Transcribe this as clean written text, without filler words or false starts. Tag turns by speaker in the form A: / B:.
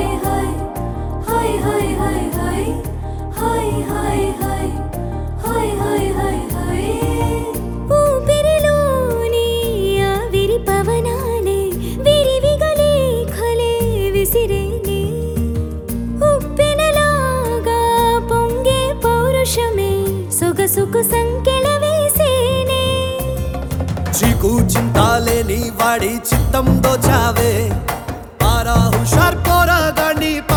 A: ఊపిరిలోని ఆవిరి పవనాలే విరివిగలే ఖలే విసిరేనే ఉప్పెనలాగా పొంగే పౌరుషమే సొగసుకు సంకెళ వేసేనే
B: చీకు చింతాలేని వాడి చిత్తం దోచావే పారా హుషార్ పోరాగాన్ని